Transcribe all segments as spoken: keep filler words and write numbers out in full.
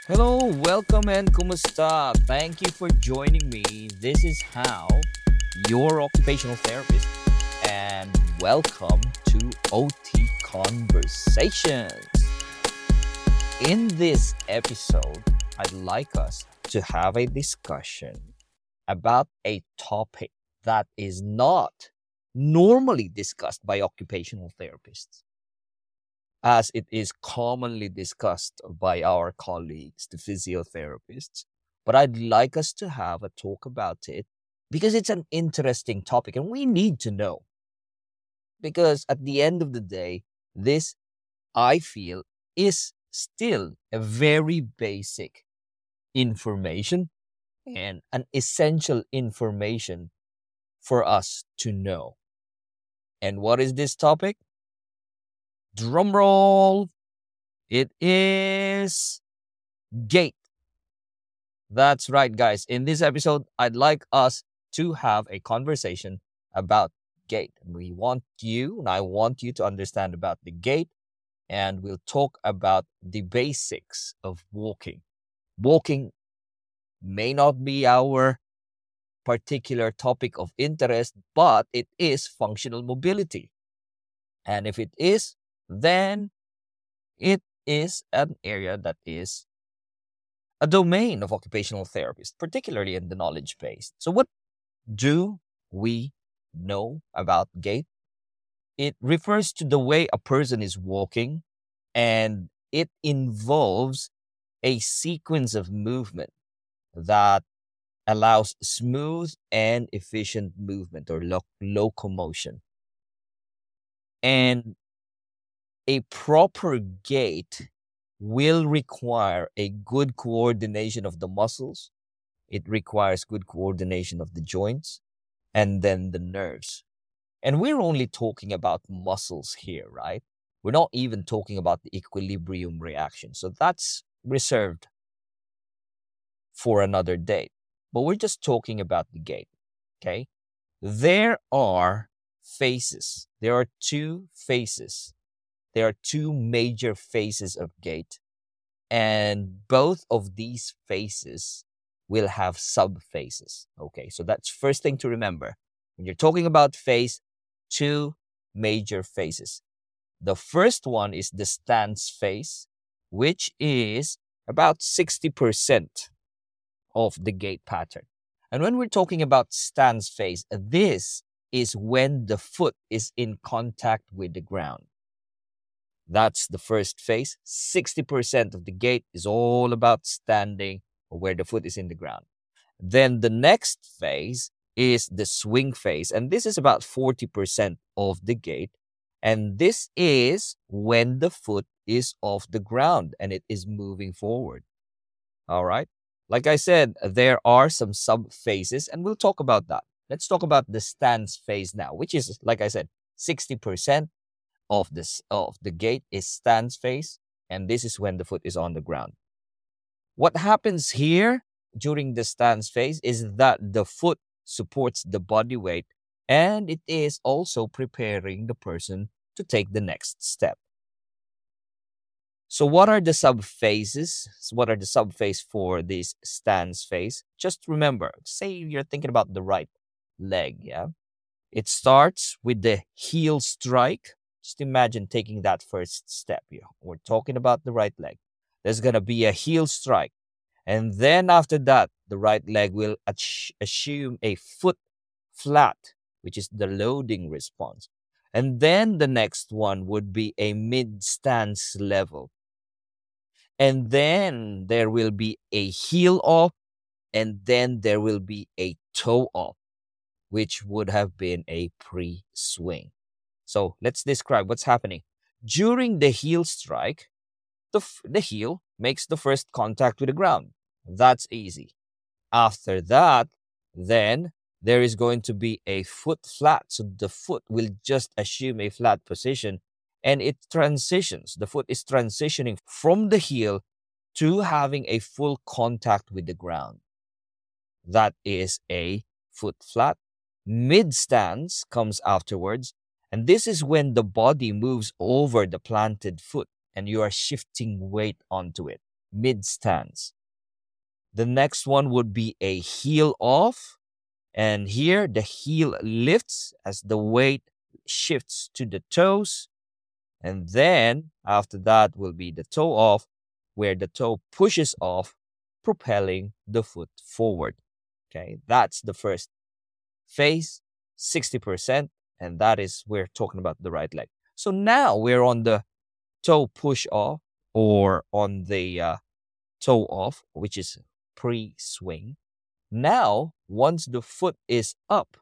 Hello, welcome and kumusta? Thank you for joining me. This is How, your occupational therapist, and welcome to O T Conversations. In this episode, I'd like us to have a discussion about a topic that is not normally discussed by occupational therapists, as it is commonly discussed by our colleagues, the physiotherapists. But I'd like us to have a talk about it because it's an interesting topic and we need to know. Because at the end of the day, this, I feel, is still a very basic information and an essential information for us to know. And what is this topic? Drum roll. It is gait. That's right, guys. In this episode, I'd like us to have a conversation about gait. We want you, and I want you to understand about the gait, and we'll talk about the basics of walking. Walking may not be our particular topic of interest, but it is functional mobility. And if it is, then it is an area that is a domain of occupational therapists, particularly in the knowledge base. So, what do we know about gait? It refers to the way a person is walking, and it involves a sequence of movement that allows smooth and efficient movement or lo- locomotion. And a proper gait will require a good coordination of the muscles. It requires good coordination of the joints and then the nerves. And we're only talking about muscles here, right? We're not even talking about the equilibrium reaction. So that's reserved for another date. But we're just talking about the gait, okay? There are phases. There are two phases. There are two major phases of gait. And both of these phases will have subphases. Okay, so that's first thing to remember. When you're talking about phase, two major phases. The first one is the stance phase, which is about sixty percent of the gait pattern. And when we're talking about stance phase, this is when the foot is in contact with the ground. That's the first phase. sixty percent of the gait is all about standing or where the foot is in the ground. Then the next phase is the swing phase. And this is about forty percent of the gait. And this is when the foot is off the ground and it is moving forward. All right. Like I said, there are some sub phases, and we'll talk about that. Let's talk about the stance phase now, which is, like I said, sixty percent of this of the gait is stance phase, and this is when the foot is on the ground. What happens here during the stance phase is that the foot supports the body weight, and it is also preparing the person to take the next step. So what are the sub phases? What are the sub phase for this stance phase? Just remember, say you're thinking about the right leg, yeah? It starts with the heel strike. Just imagine taking that first step here. We're talking about the right leg. There's going to be a heel strike. And then after that, the right leg will ach- assume a foot flat, which is the loading response. And then the next one would be a mid stance level. And then there will be a heel off, and then there will be a toe off, which would have been a pre swing. So let's describe what's happening. During the heel strike, the, f- the heel makes the first contact with the ground. That's easy. After that, then there is going to be a foot flat. So the foot will just assume a flat position and it transitions. The foot is transitioning from the heel to having a full contact with the ground. That is a foot flat. Mid stance comes afterwards. And this is when the body moves over the planted foot and you are shifting weight onto it. mid stance. The next one would be a heel off. And here the heel lifts as the weight shifts to the toes. And then after that will be the toe off, where the toe pushes off, propelling the foot forward. Okay, that's the first phase, sixty percent. And that is, we're talking about the right leg. So now we're on the toe push off, or on the uh, toe off, which is pre swing. Now, once the foot is up,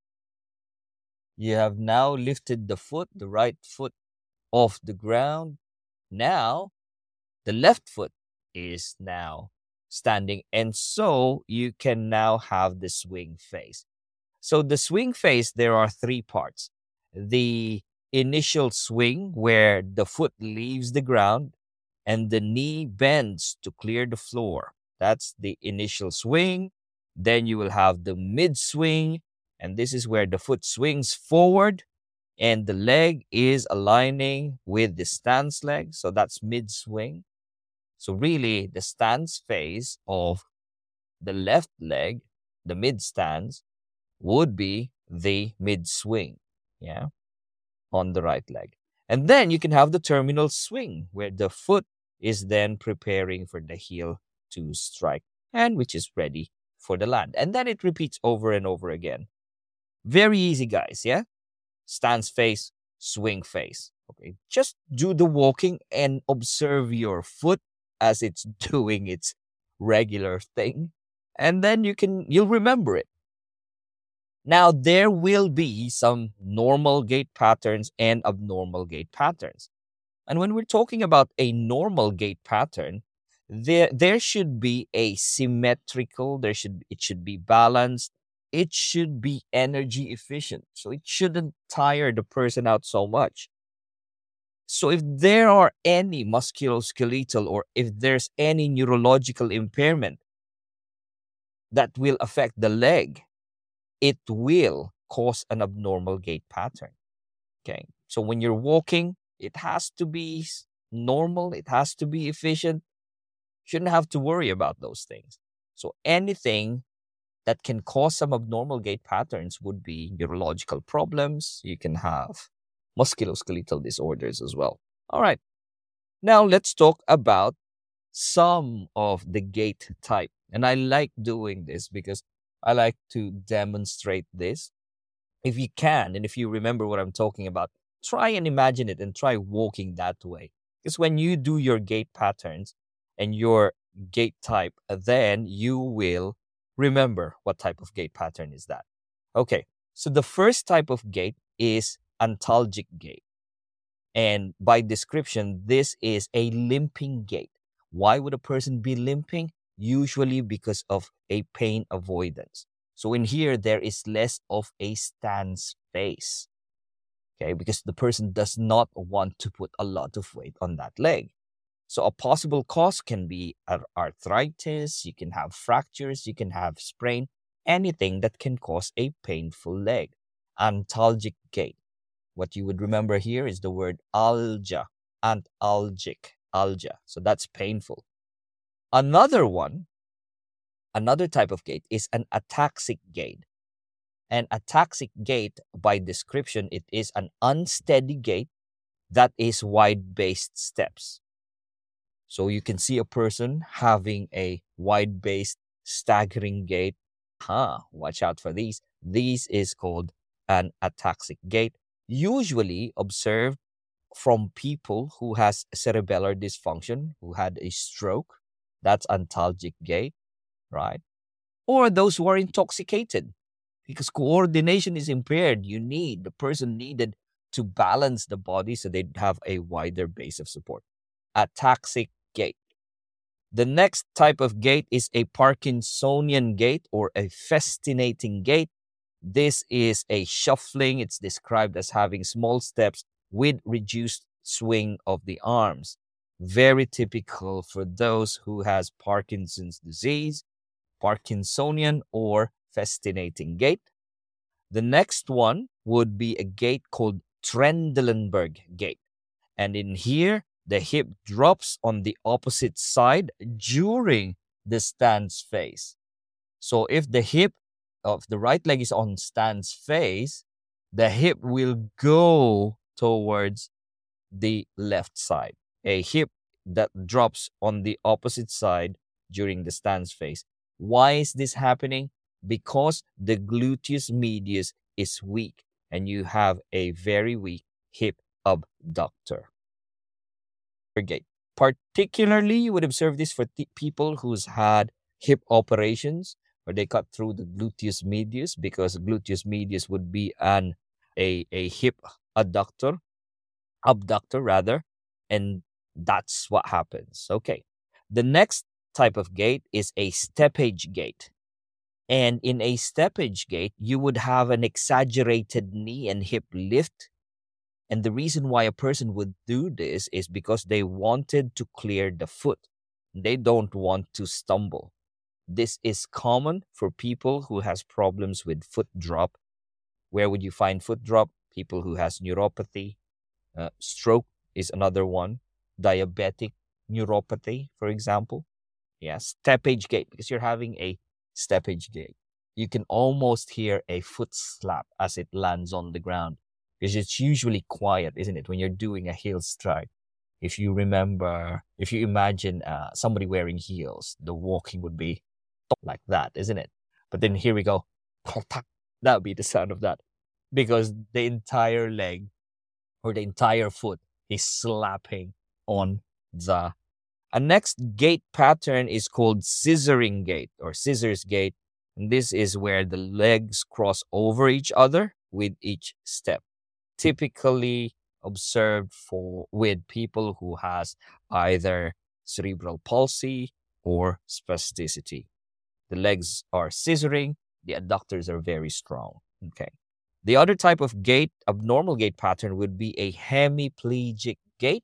you have now lifted the foot, the right foot, off the ground. Now, the left foot is now standing. And so you can now have the swing phase. So the swing phase, there are three parts. The initial swing, where the foot leaves the ground and the knee bends to clear the floor. That's the initial swing. Then you will have the mid swing, and this is where the foot swings forward and the leg is aligning with the stance leg. So that's mid swing. So really, the stance phase of the left leg, the mid stance, would be the mid swing, yeah, on the right leg. And then you can have the terminal swing, where the foot is then preparing for the heel to strike, and which is ready for the land. And then it repeats over and over again. Very easy, guys, yeah? Stance phase, swing phase. Okay, just do the walking and observe your foot as it's doing its regular thing, and then you can you'll remember it. Now, there will be some normal gait patterns and abnormal gait patterns. And when we're talking about a normal gait pattern, there there should be a symmetrical, there should it should be balanced, it should be energy efficient. So it shouldn't tire the person out so much. So if there are any musculoskeletal, or if there's any neurological impairment that will affect the leg, it will cause an abnormal gait pattern. Okay. So when you're walking, it has to be normal, it has to be efficient. Shouldn't have to worry about those things. So anything that can cause some abnormal gait patterns would be neurological problems. You can have musculoskeletal disorders as well. All right. Now let's talk about some of the gait type. And I like doing this because I like to demonstrate this. If you can, and if you remember what I'm talking about, try and imagine it and try walking that way. Because when you do your gait patterns and your gait type, then you will remember what type of gait pattern is that. Okay, so the first type of gait is antalgic gait. And by description, this is a limping gait. Why would a person be limping? Usually because of a pain avoidance. So in here, there is less of a stance phase. Okay, because the person does not want to put a lot of weight on that leg. So a possible cause can be arthritis, you can have fractures, you can have sprain, anything that can cause a painful leg. Antalgic gait. What you would remember here is the word algia, antalgic, algia. So that's painful. Another one, another type of gait is an ataxic gait. An ataxic gait, by description, it is an unsteady gait that is wide-based steps. So you can see a person having a wide-based staggering gait. Huh, watch out for these. These is called an ataxic gait, usually observed from people who has cerebellar dysfunction, who had a stroke. That's antalgic gait, right? Or those who are intoxicated, because coordination is impaired. You need, the person needed to balance the body so they'd have a wider base of support. Ataxic gait. The next type of gait is a Parkinsonian gait, or a festinating gait. This is a shuffling. It's described as having small steps with reduced swing of the arms. Very typical for those who has Parkinson's disease, Parkinsonian or festinating gait. The next one would be a gait called Trendelenburg gait. And in here, the hip drops on the opposite side during the stance phase. So if the hip of the right leg is on stance phase, the hip will go towards the left side. A hip that drops on the opposite side during the stance phase. Why is this happening? Because the gluteus medius is weak and you have a very weak hip abductor. Gait. Particularly, you would observe this for th- people who's had hip operations where they cut through the gluteus medius, because gluteus medius would be an a, a hip adductor, abductor rather, and that's what happens. Okay. The next type of gait is a steppage gait. And in a steppage gait, you would have an exaggerated knee and hip lift. And the reason why a person would do this is because they wanted to clear the foot. They don't want to stumble. This is common for people who has problems with foot drop. Where would you find foot drop? People who has neuropathy. Uh, stroke is another one. Diabetic neuropathy, for example. Yeah, steppage gait, because you're having a steppage gait. You can almost hear a foot slap as it lands on the ground, because it's usually quiet, isn't it? When you're doing a heel strike. If you remember, if you imagine uh, somebody wearing heels, the walking would be like that, isn't it? But then here we go. That would be the sound of that, because the entire leg or the entire foot is slapping on the. A next gait pattern is called scissoring gait or scissors gait. And this is where the legs cross over each other with each step. Typically observed for with people who has either cerebral palsy or spasticity. The legs are scissoring, the adductors are very strong. Okay. The other type of gait, abnormal gait pattern, would be a hemiplegic gait.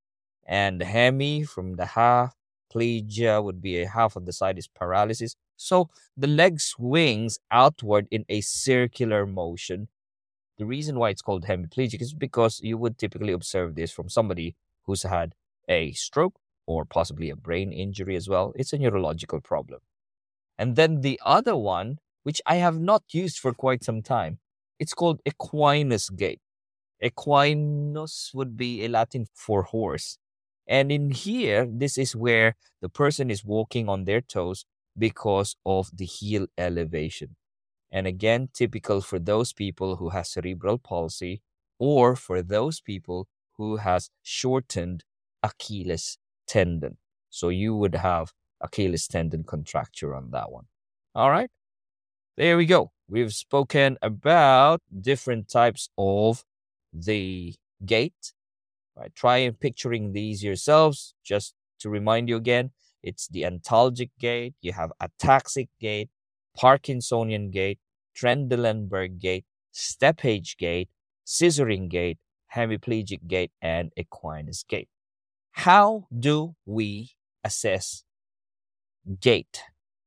And hemi from the half, plegia would be a half of the side is paralysis. So the leg swings outward in a circular motion. The reason why it's called hemiplegic is because you would typically observe this from somebody who's had a stroke or possibly a brain injury as well. It's a neurological problem. And then the other one, which I have not used for quite some time, it's called equinus gait. Equinus would be a Latin for horse. And in here, this is where the person is walking on their toes because of the heel elevation. And again, typical for those people who has cerebral palsy or for those people who has shortened Achilles tendon. So you would have Achilles tendon contracture on that one. All right. There we go. We've spoken about different types of the gait. Right. Try picturing these yourselves. Just to remind you again, it's the antalgic gait. You have ataxic gait, Parkinsonian gait, Trendelenburg gait, steppage gait, scissoring gait, hemiplegic gait, and equinus gait. How do we assess gait?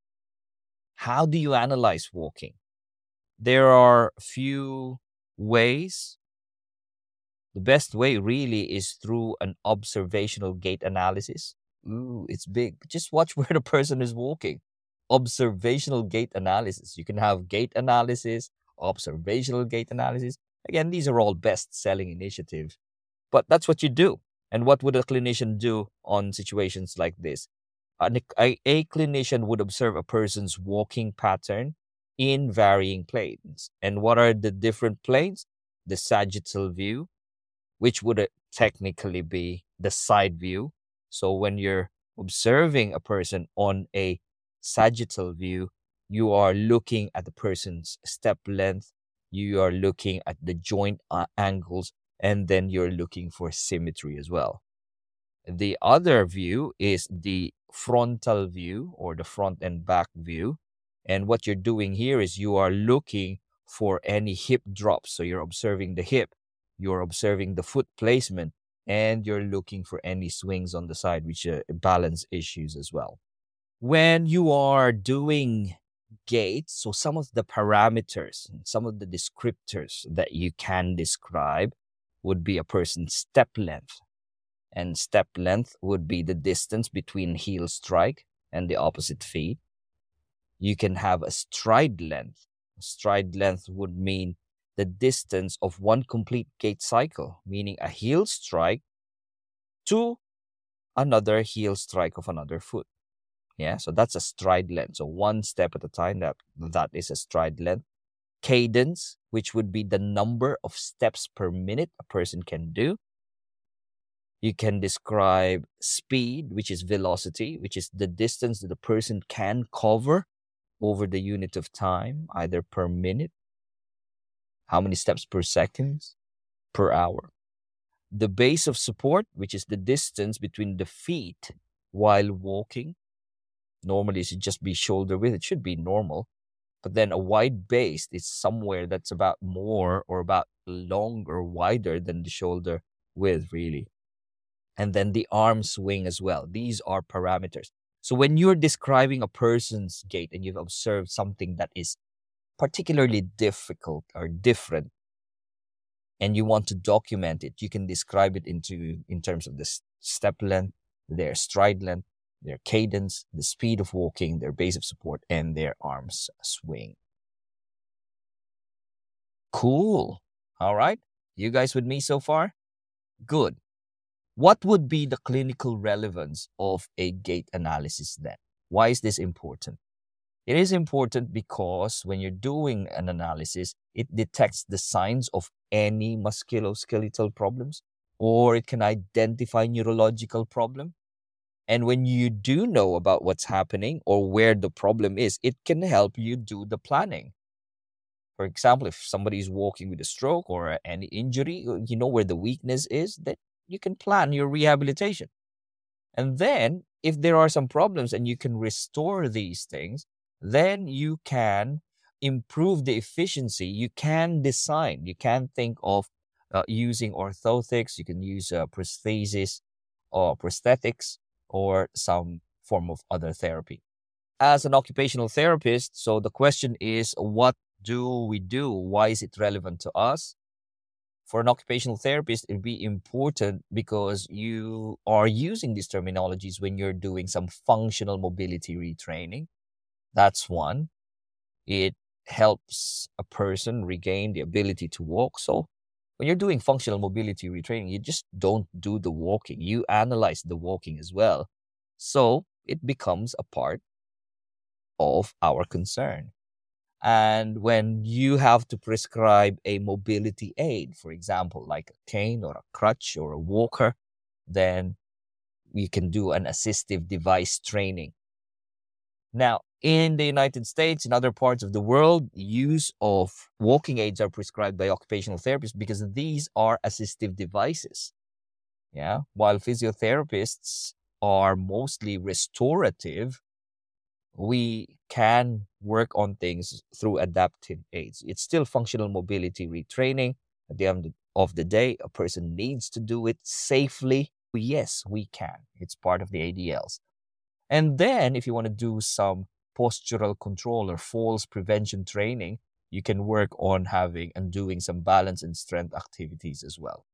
How do you analyze walking? There are a few ways. The best way really is through an observational gait analysis. Ooh, it's big. Just watch where the person is walking. Observational gait analysis. You can have gait analysis, observational gait analysis. Again, these are all best-selling initiatives. But that's what you do. And what would a clinician do on situations like this? An, a, a clinician would observe a person's walking pattern in varying planes. And what are the different planes? The sagittal view, which would technically be the side view. So when you're observing a person on a sagittal view, you are looking at the person's step length, you are looking at the joint uh, angles, and then you're looking for symmetry as well. The other view is the frontal view or the front and back view. And what you're doing here is you are looking for any hip drops. So you're observing the hip, you're observing the foot placement, and you're looking for any swings on the side, which are balance issues as well. When you are doing gait, so some of the parameters, some of the descriptors that you can describe would be a person's step length. And step length would be the distance between heel strike and the opposite feet. You can have a stride length. Stride length would mean the distance of one complete gait cycle, meaning a heel strike to another heel strike of another foot. Yeah, so that's a stride length. So one step at a time, that that is a stride length. Cadence, which would be the number of steps per minute a person can do. You can describe speed, which is velocity, which is the distance that a person can cover over the unit of time, either per minute, how many steps per second, per hour. The base of support, which is the distance between the feet while walking. Normally, it should just be shoulder width. It should be normal. But then a wide base is somewhere that's about more or about longer, wider than the shoulder width, really. And then the arm swing as well. These are parameters. So when you're describing a person's gait and you've observed something that is particularly difficult or different, and you want to document it, you can describe it into in terms of the step length, their stride length, their cadence, the speed of walking, their base of support, and their arms swing. Cool. All right. You guys with me so far? Good. What would be the clinical relevance of a gait analysis then? Why is this important? It is important because when you're doing an analysis, it detects the signs of any musculoskeletal problems, or it can identify neurological problem. And when you do know about what's happening or where the problem is, it can help you do the planning. For example, if somebody is walking with a stroke or any injury, you know where the weakness is, then you can plan your rehabilitation. And then if there are some problems and you can restore these things, then you can improve the efficiency. You can design, you can think of uh, using orthotics, you can use uh, prosthesis or prosthetics or some form of other therapy. As an occupational therapist, so the question is, what do we do? Why is it relevant to us? For an occupational therapist, it'd be important because you are using these terminologies when you're doing some functional mobility retraining. That's one. It helps a person regain the ability to walk. So when you're doing functional mobility retraining, you just don't do the walking. You analyze the walking as well. So it becomes a part of our concern. And when you have to prescribe a mobility aid, for example, like a cane or a crutch or a walker, then we can do an assistive device training. Now, in the United States, in other parts of the world, use of walking aids are prescribed by occupational therapists because these are assistive devices. Yeah, while physiotherapists are mostly restorative, we can work on things through adaptive aids. It's still functional mobility retraining. At the end of the day, a person needs to do it safely. Yes, we can. It's part of the A D Ls. And then if you want to do some postural control or falls prevention training, you can work on having and doing some balance and strength activities as well.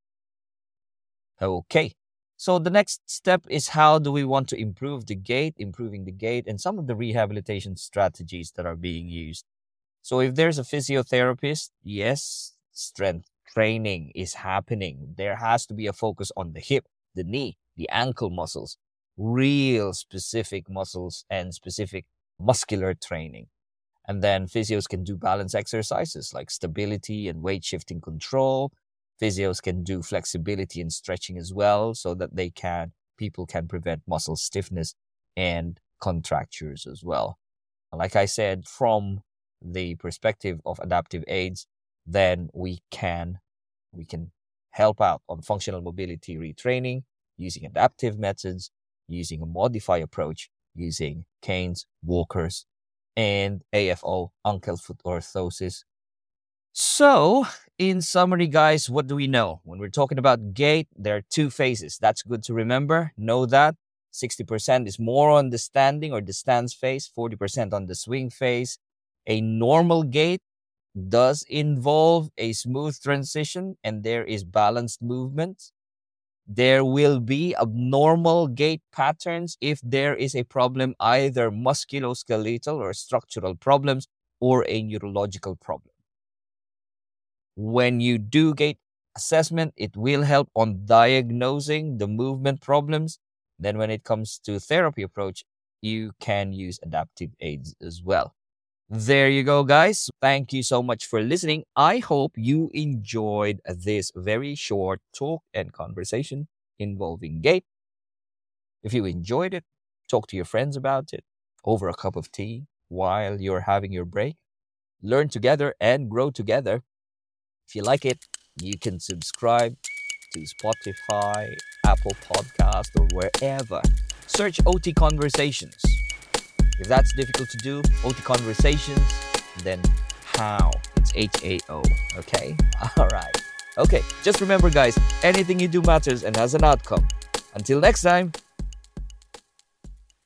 Okay. So the next step is, how do we want to improve the gait, improving the gait, and some of the rehabilitation strategies that are being used. So if there's a physiotherapist, yes, strength training is happening. There has to be a focus on the hip, the knee, the ankle muscles, real specific muscles and specific muscular training. And then physios can do balance exercises like stability and weight shifting control. Physios can do flexibility and stretching as well, so that they can, people can prevent muscle stiffness and contractures as well. Like I said, from the perspective of adaptive aids, then we can, we can help out on functional mobility retraining using adaptive methods, using a modify approach, using canes, walkers, and A F O, ankle foot orthosis. So, in summary, guys, what do we know? When we're talking about gait, there are two phases. That's good to remember. Know that sixty percent is more on the standing or the stance phase, forty percent on the swing phase. A normal gait does involve a smooth transition, and there is balanced movement. There will be abnormal gait patterns if there is a problem, either musculoskeletal or structural problems or a neurological problem. When you do gait assessment, it will help on diagnosing the movement problems. Then when it comes to therapy approach, you can use adaptive aids as well. There you go, guys. Thank you so much for listening. I hope you enjoyed this very short talk and conversation involving gait. If you enjoyed it, talk to your friends about it over a cup of tea while you're having your break. Learn together and grow together. If you like it, you can subscribe to Spotify, Apple Podcast, or wherever. Search O T Conversations. If that's difficult to do, O T Conversations, then how? It's H A O, okay? All right. Okay, just remember, guys, anything you do matters and has an outcome. Until next time.